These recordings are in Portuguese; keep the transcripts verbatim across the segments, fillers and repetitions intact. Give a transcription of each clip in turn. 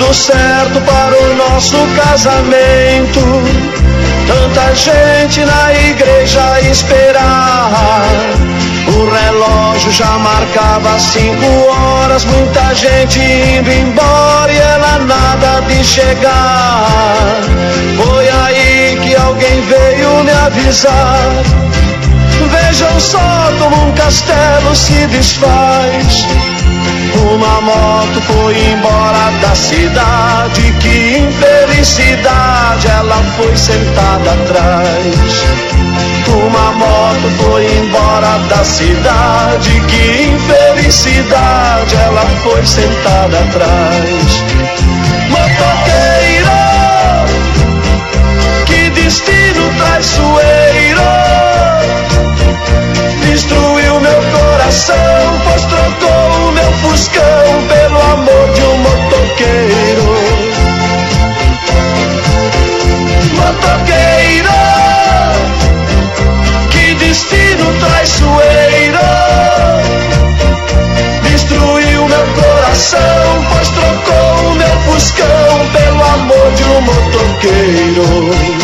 Tudo certo para o nosso casamento, tanta gente na igreja a esperar. O relógio já marcava cinco horas, muita gente indo embora e ela nada de chegar. Foi aí que alguém veio me avisar: vejam só como um castelo se desfaz. Uma moto foi embora da cidade, que infelicidade, ela foi sentada atrás. Uma moto foi embora da cidade, que infelicidade, ela foi sentada atrás. Motoqueiro, que destino traiçoeiro, destruiu meu coração, pois trocou o meu fuscão pelo amor de um motoqueiro. Motoqueiro, que destino traiçoeiro, destruiu meu coração, pois trocou o meu fuscão pelo amor de um motoqueiro.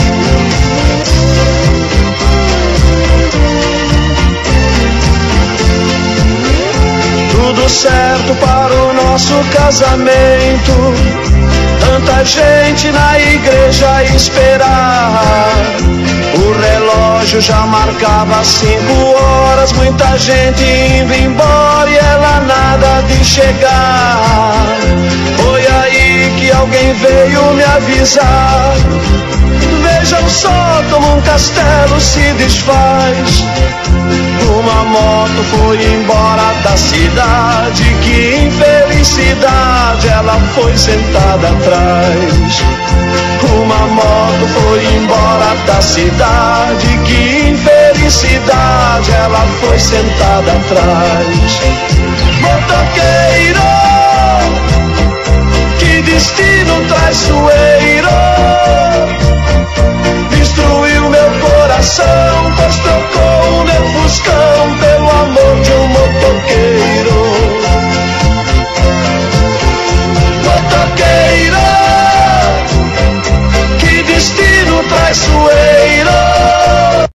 Tudo certo para o nosso casamento, tanta gente na igreja a esperar. O relógio já marcava cinco horas, muita gente indo embora e ela nada de chegar. Foi aí que alguém veio me avisar: vejam só como um castelo se desfaz. Uma moto foi embora da cidade, que infelicidade, ela foi sentada atrás. Uma moto foi embora da cidade, que infelicidade, ela foi sentada atrás. Motoqueiro, que destino traiçoeiro, destruiu meu coração, pois